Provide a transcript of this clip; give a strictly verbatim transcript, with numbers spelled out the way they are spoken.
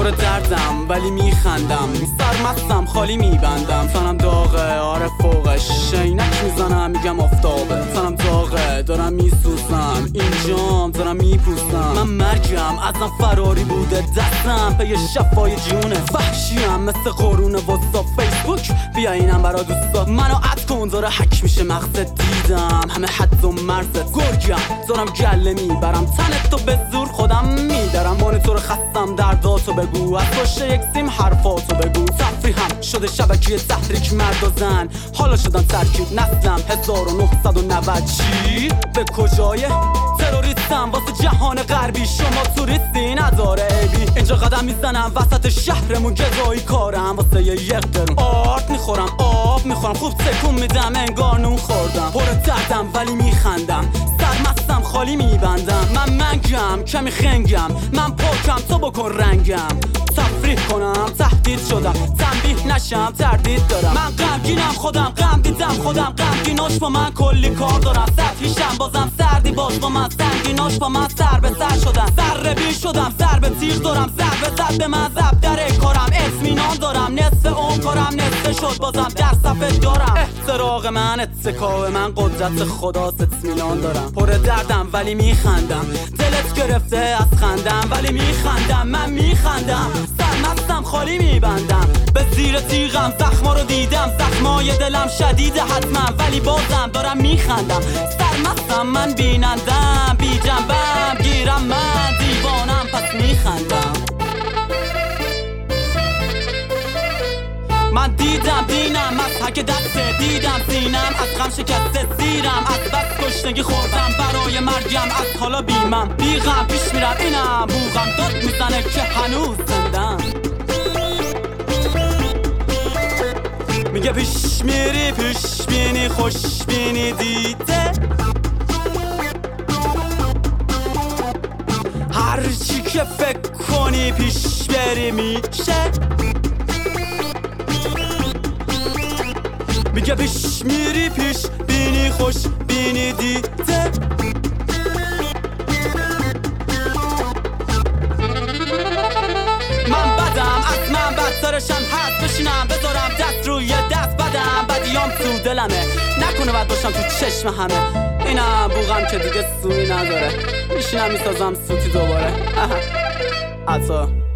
پر دردم ولی میخندم، سرمستم خالی میبندم، تنم داغه آره فوقش، شینک میزنم میگم آفتابه، تنم داغه دارم میسوزم، اینجام دارم میپوسم، من مرگم ازم فراری بوده دستم پی شفای جونه، وحشیم مثل قرون وسطا فیسبوک بیا اینم برا دوستا، منو اد کن داره حک میشه مغزت، دیدم همه حد و مرزت، گرگم دارم گله میبرم تنت تو به زور خودم میدارم، مانیتور خستم درداتو بگو، از پشت یک سیم حرفاتو بگو، تفریحم شده شبکیه تحریک مرد و زن، حالا شدن ترکیب نسلم هزار و نهصد و نود چی؟ به کجای؟ تروریستم واسه جهان غربی، شما توریستی نداره عیبی، اینجا قدم میزنم وسط شهرمون گدایی کارم، واسه یه یک درون آرد میخورم آب میخورم، خوب تکون میدم انگار نون خوردم، پر دردم ولی میخندم، سرمستم خالی میبندم، من منگم کمی خنگم، من پاکم تو بکن رنگم، تفریح کنم تهدید شدم تنبیه نشم تردید دارم، من غمگینم خودم غم دیدم خودم غمگیناش با من کلی کار دارم، سطحیشم بازم سردی باش با من، سنگیناش با من سر به سر شدم، ذره بی شدم سر به تیر دارم، ضربه زد به من زب در کارم، اطمینان دارم نصف اون کارم نصف شد بازم در صفحه دارم، احتراق من اتکاه من قدرت خداست اطمینان دارم، پر دردم ولی میخندم، دلت گرفته از خندم ولی میخندم، من میخندم سرمستم خالی میبندم، به زیر تیغم زخما رو دیدم، زخمای دلم شدیده حتما ولی بازم دارم میخندم، سرمستم من بینندم بی جنبم گیرم من دیوانم پس میخندم، من دیدم دینم از حک دسته، دیدم سینم از غم شکسته، زیرم از بس گشنگی خوردم برای مرگم، از حالا بیمم بیغم پیش میرم اینم بوغم داد میزنه که هنوز زندم، میگه پیش میری پیش بینی خوش بینی دیده، هرچی که فکر کنی پیش بری میشه، میگه پیش میری پیش بینی خوش بینی دیده، من بدم از من بدترشم هست، بشینم بذارم دست روی دست، بدم بدیام تو دلمه نکنه بد باشم تو چشم همه، اینم بوغم که دیگه سوی نداره، میشینم میسازم سوتی دوباره عطا